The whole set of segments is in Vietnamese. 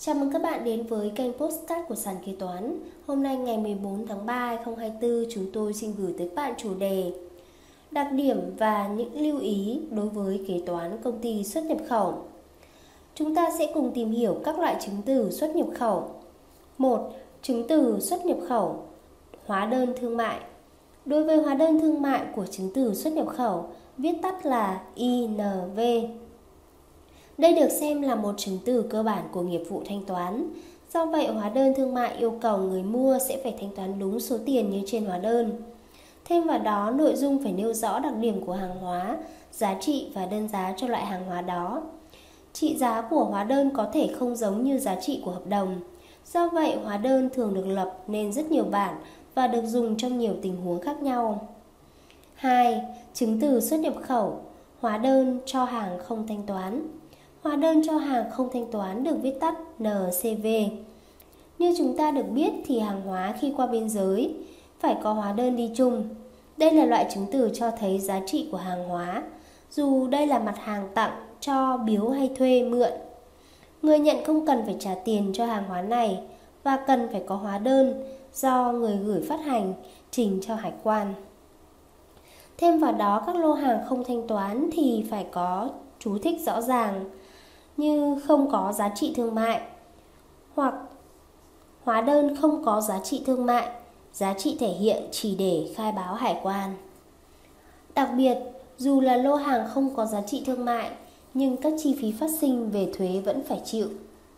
Chào mừng các bạn đến với kênh Podcast của Sàn Kế Toán. Hôm nay ngày 14 tháng 3 2024, chúng tôi xin gửi tới các bạn chủ đề đặc điểm và những lưu ý đối với kế toán công ty xuất nhập khẩu. Chúng ta sẽ cùng tìm hiểu các loại chứng từ xuất nhập khẩu. 1. Chứng từ xuất nhập khẩu. Hóa đơn thương mại. Đối với hóa đơn thương mại của chứng từ xuất nhập khẩu, viết tắt là INV. Đây được xem là một chứng từ cơ bản của nghiệp vụ thanh toán. Do vậy, hóa đơn thương mại yêu cầu người mua sẽ phải thanh toán đúng số tiền như trên hóa đơn. Thêm vào đó, nội dung phải nêu rõ đặc điểm của hàng hóa, giá trị và đơn giá cho loại hàng hóa đó. Trị giá của hóa đơn có thể không giống như giá trị của hợp đồng. Do vậy, hóa đơn thường được lập nên rất nhiều bản và được dùng trong nhiều tình huống khác nhau. 2. Chứng từ xuất nhập khẩu. Hóa đơn cho hàng không thanh toán. Hóa đơn cho hàng không thanh toán được viết tắt NCV. Như chúng ta được biết thì hàng hóa khi qua biên giới phải có hóa đơn đi chung. Đây là loại chứng từ cho thấy giá trị của hàng hóa, dù đây là mặt hàng tặng, cho, biếu hay thuê, mượn. Người nhận không cần phải trả tiền cho hàng hóa này và cần phải có hóa đơn do người gửi phát hành trình cho hải quan. Thêm vào đó, các lô hàng không thanh toán thì phải có chú thích rõ ràng như không có giá trị thương mại hoặc hóa đơn không có giá trị thương mại, giá trị thể hiện chỉ để khai báo hải quan. Đặc biệt, dù là lô hàng không có giá trị thương mại nhưng các chi phí phát sinh về thuế vẫn phải chịu.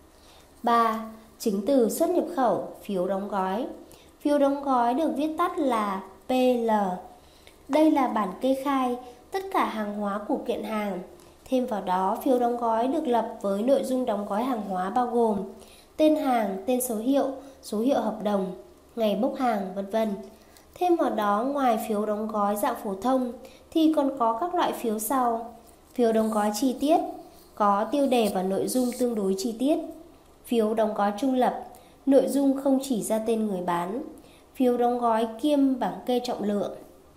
3. Chứng từ xuất nhập khẩu, phiếu đóng gói. Phiếu đóng gói được viết tắt là PL. Đây là bản kê khai tất cả hàng hóa của kiện hàng. Thêm vào đó, phiếu đóng gói được lập với nội dung đóng gói hàng hóa bao gồm tên hàng, tên số hiệu hợp đồng, ngày bốc hàng, v.v. Thêm vào đó, ngoài phiếu đóng gói dạng phổ thông thì còn có các loại phiếu sau: phiếu đóng gói chi tiết, có tiêu đề và nội dung tương đối chi tiết; phiếu đóng gói trung lập, nội dung không chỉ ra tên người bán; phiếu đóng gói kiêm bảng kê trọng lượng.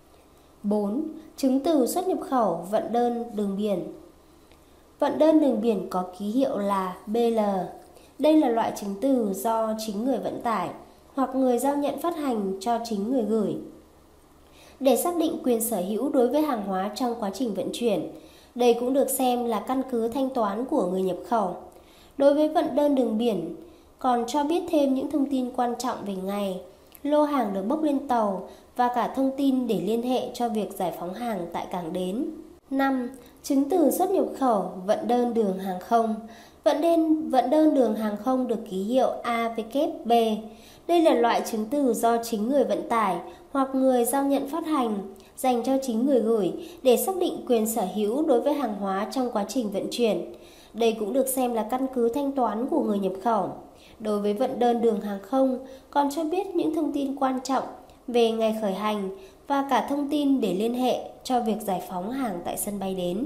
4. Chứng từ xuất nhập khẩu vận đơn đường biển. Vận đơn đường biển có ký hiệu là BL. Đây là loại chứng từ do chính người vận tải hoặc người giao nhận phát hành cho chính người gửi để xác định quyền sở hữu đối với hàng hóa trong quá trình vận chuyển. Đây cũng được xem là căn cứ thanh toán của người nhập khẩu. Đối với vận đơn đường biển, còn cho biết thêm những thông tin quan trọng về ngày, lô hàng được bốc lên tàu và cả thông tin để liên hệ cho việc giải phóng hàng tại cảng đến. 5. Chứng từ xuất nhập khẩu vận đơn đường hàng không. Vận đơn đường hàng không được ký hiệu AVKB. Đây là loại chứng từ do chính người vận tải hoặc người giao nhận phát hành dành cho chính người gửi để xác định quyền sở hữu đối với hàng hóa trong quá trình vận chuyển. Đây cũng được xem là căn cứ thanh toán của người nhập khẩu. Đối với vận đơn đường hàng không, còn cho biết những thông tin quan trọng về ngày khởi hành và cả thông tin để liên hệ cho việc giải phóng hàng tại sân bay đến.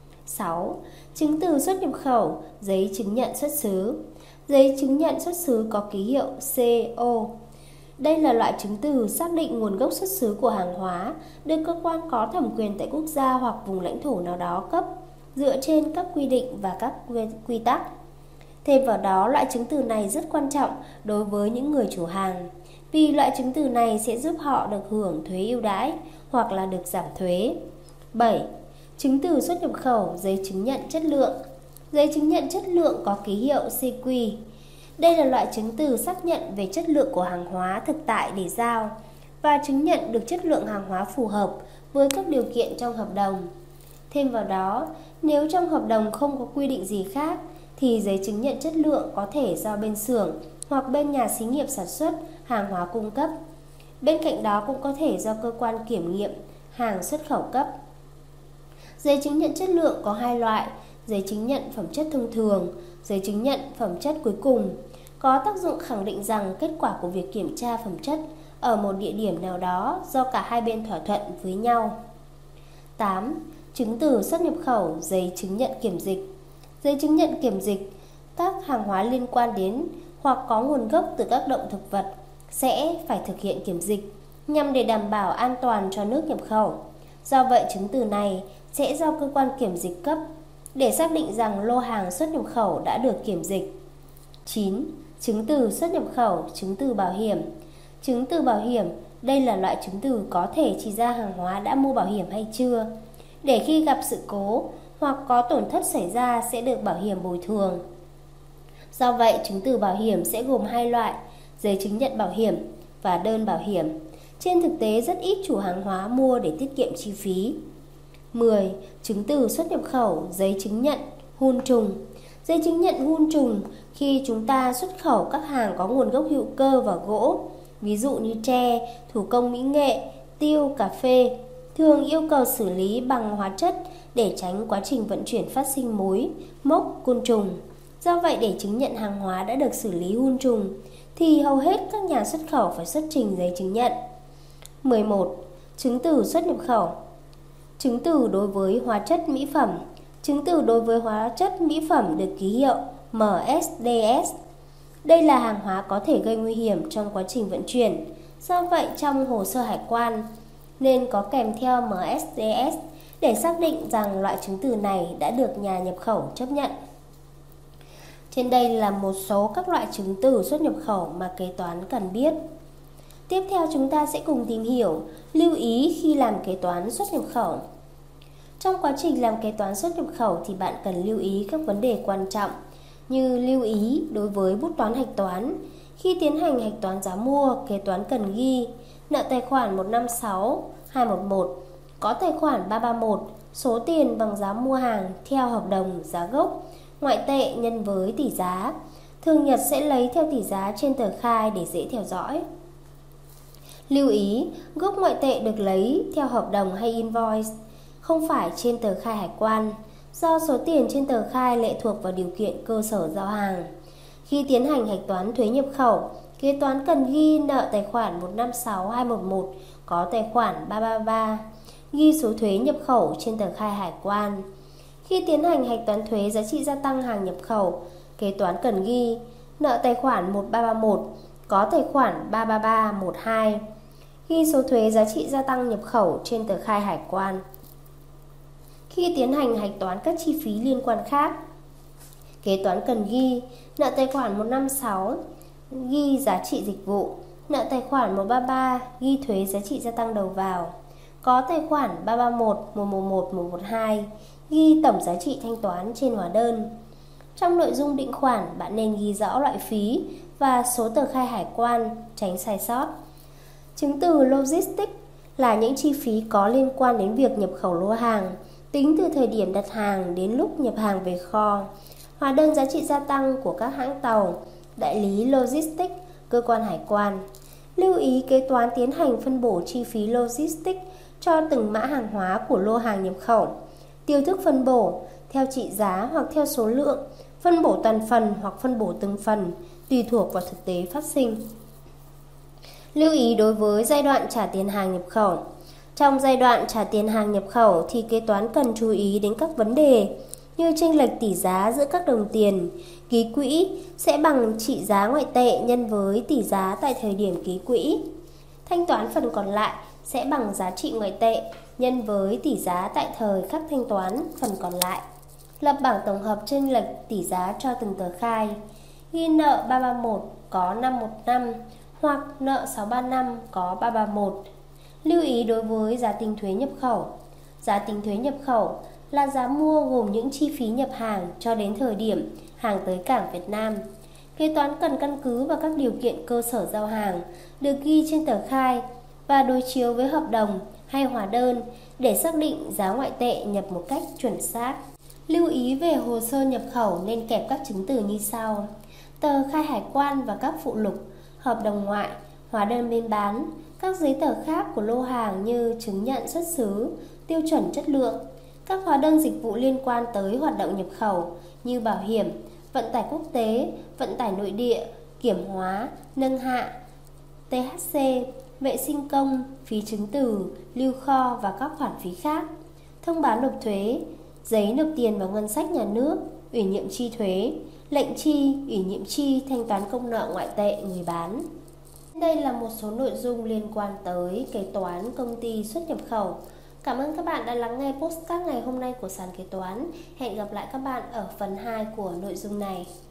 6. Chứng từ xuất nhập khẩu, giấy chứng nhận xuất xứ. Giấy chứng nhận xuất xứ có ký hiệu CO. Đây là loại chứng từ xác định nguồn gốc xuất xứ của hàng hóa, được cơ quan có thẩm quyền tại quốc gia hoặc vùng lãnh thổ nào đó cấp, dựa trên các quy định và các quy tắc. Thêm vào đó, loại chứng từ này rất quan trọng đối với những người chủ hàng, vì loại chứng từ này sẽ giúp họ được hưởng thuế ưu đãi hoặc là được giảm thuế. 7. Chứng từ xuất nhập khẩu, giấy chứng nhận chất lượng. Giấy chứng nhận chất lượng có ký hiệu CQ. Đây là loại chứng từ xác nhận về chất lượng của hàng hóa thực tại để giao và chứng nhận được chất lượng hàng hóa phù hợp với các điều kiện trong hợp đồng. Thêm vào đó, nếu trong hợp đồng không có quy định gì khác thì giấy chứng nhận chất lượng có thể do bên xưởng hoặc bên nhà xí nghiệp sản xuất hàng hóa cung cấp. Bên cạnh đó cũng có thể do cơ quan kiểm nghiệm hàng xuất khẩu cấp. Giấy chứng nhận chất lượng có hai loại: giấy chứng nhận phẩm chất thông thường, giấy chứng nhận phẩm chất cuối cùng, có tác dụng khẳng định rằng kết quả của việc kiểm tra phẩm chất ở một địa điểm nào đó do cả hai bên thỏa thuận với nhau. 8. Chứng từ xuất nhập khẩu, giấy chứng nhận kiểm dịch. Giấy chứng nhận kiểm dịch, các hàng hóa liên quan đến hoặc có nguồn gốc từ các động thực vật sẽ phải thực hiện kiểm dịch nhằm để đảm bảo an toàn cho nước nhập khẩu. Do vậy, chứng từ này sẽ do cơ quan kiểm dịch cấp để xác định rằng lô hàng xuất nhập khẩu đã được kiểm dịch. 9. Chứng từ xuất nhập khẩu, chứng từ bảo hiểm. Chứng từ bảo hiểm, đây là loại chứng từ có thể chỉ ra hàng hóa đã mua bảo hiểm hay chưa, để khi gặp sự cố hoặc có tổn thất xảy ra sẽ được bảo hiểm bồi thường. Do vậy, chứng từ bảo hiểm sẽ gồm hai loại: giấy chứng nhận bảo hiểm và đơn bảo hiểm. Trên thực tế, rất ít chủ hàng hóa mua để tiết kiệm chi phí. 10. Chứng từ xuất nhập khẩu, giấy chứng nhận hun trùng. Giấy chứng nhận hun trùng khi chúng ta xuất khẩu các hàng có nguồn gốc hữu cơ và gỗ, ví dụ như tre, thủ công mỹ nghệ, tiêu, cà phê, thường yêu cầu xử lý bằng hóa chất để tránh quá trình vận chuyển phát sinh mối, mốc, côn trùng. Do vậy, để chứng nhận hàng hóa đã được xử lý hun trùng thì hầu hết các nhà xuất khẩu phải xuất trình giấy chứng nhận. 11. Chứng từ xuất nhập khẩu. Chứng từ đối với hóa chất mỹ phẩm. Chứng từ đối với hóa chất mỹ phẩm được ký hiệu MSDS. Đây là hàng hóa có thể gây nguy hiểm trong quá trình vận chuyển. Do vậy, trong hồ sơ hải quan nên có kèm theo MSDS để xác định rằng loại chứng từ này đã được nhà nhập khẩu chấp nhận. Trên đây là một số các loại chứng từ xuất nhập khẩu mà kế toán cần biết. Tiếp theo chúng ta sẽ cùng tìm hiểu lưu ý khi làm kế toán xuất nhập khẩu. Trong quá trình làm kế toán xuất nhập khẩu thì bạn cần lưu ý các vấn đề quan trọng như lưu ý đối với bút toán hạch toán. Khi tiến hành hạch toán giá mua, kế toán cần ghi nợ tài khoản 156-211, có tài khoản 331, số tiền bằng giá mua hàng theo hợp đồng giá gốc, ngoại tệ nhân với tỷ giá. Thường nhật sẽ lấy theo tỷ giá trên tờ khai để dễ theo dõi. Lưu ý, gốc ngoại tệ được lấy theo hợp đồng hay invoice, không phải trên tờ khai hải quan, do số tiền trên tờ khai lệ thuộc vào điều kiện cơ sở giao hàng. Khi tiến hành hạch toán thuế nhập khẩu, kế toán cần ghi nợ tài khoản 156-211, có tài khoản 333, ghi số thuế nhập khẩu trên tờ khai hải quan. Khi tiến hành hạch toán thuế giá trị gia tăng hàng nhập khẩu, kế toán cần ghi nợ tài khoản 1331, có tài khoản 33312, ghi số thuế giá trị gia tăng nhập khẩu trên tờ khai hải quan. Khi tiến hành hạch toán các chi phí liên quan khác, kế toán cần ghi nợ tài khoản 156, ghi giá trị dịch vụ, nợ tài khoản 133, ghi thuế giá trị gia tăng đầu vào, có tài khoản 331, 111, 112, ghi tổng giá trị thanh toán trên hóa đơn. Trong nội dung định khoản, bạn nên ghi rõ loại phí và số tờ khai hải quan, tránh sai sót. Chứng từ logistics là những chi phí có liên quan đến việc nhập khẩu lô hàng, tính từ thời điểm đặt hàng đến lúc nhập hàng về kho. Hóa đơn giá trị gia tăng của các hãng tàu, đại lý logistics, cơ quan hải quan. Lưu ý kế toán tiến hành phân bổ chi phí logistics cho từng mã hàng hóa của lô hàng nhập khẩu. Tiêu thức phân bổ theo trị giá hoặc theo số lượng, phân bổ toàn phần hoặc phân bổ từng phần, tùy thuộc vào thực tế phát sinh. Lưu ý đối với giai đoạn trả tiền hàng nhập khẩu. Trong giai đoạn trả tiền hàng nhập khẩu thì kế toán cần chú ý đến các vấn đề như chênh lệch tỷ giá giữa các đồng tiền. Ký quỹ sẽ bằng trị giá ngoại tệ nhân với tỷ giá tại thời điểm ký quỹ. Thanh toán phần còn lại sẽ bằng giá trị ngoại tệ nhân với tỷ giá tại thời khắc thanh toán phần còn lại. Lập bảng tổng hợp chênh lệch tỷ giá cho từng tờ khai. Ghi nợ 331 có 515 hoặc nợ 635 có 331. Lưu ý đối với giá tính thuế nhập khẩu. Giá tính thuế nhập khẩu là giá mua gồm những chi phí nhập hàng cho đến thời điểm hàng tới cảng Việt Nam. Kế toán cần căn cứ vào các điều kiện cơ sở giao hàng được ghi trên tờ khai và đối chiếu với hợp đồng hay hóa đơn để xác định giá ngoại tệ nhập một cách chuẩn xác. Lưu ý về hồ sơ nhập khẩu nên kèm các chứng từ như sau: tờ khai hải quan và các phụ lục, hợp đồng ngoại, hóa đơn bên bán, các giấy tờ khác của lô hàng như chứng nhận xuất xứ, tiêu chuẩn chất lượng, các hóa đơn dịch vụ liên quan tới hoạt động nhập khẩu như bảo hiểm, vận tải quốc tế, vận tải nội địa, kiểm hóa, nâng hạ, THC, vệ sinh công, phí chứng từ, lưu kho và các khoản phí khác, thông báo nộp thuế, giấy nộp tiền vào ngân sách nhà nước, ủy nhiệm chi thuế, lệnh chi, ủy nhiệm chi, thanh toán công nợ ngoại tệ người bán. Đây là một số nội dung liên quan tới kế toán công ty xuất nhập khẩu. Cảm ơn các bạn đã lắng nghe podcast ngày hôm nay của Sàn Kế Toán. Hẹn gặp lại các bạn ở phần 2 của nội dung này.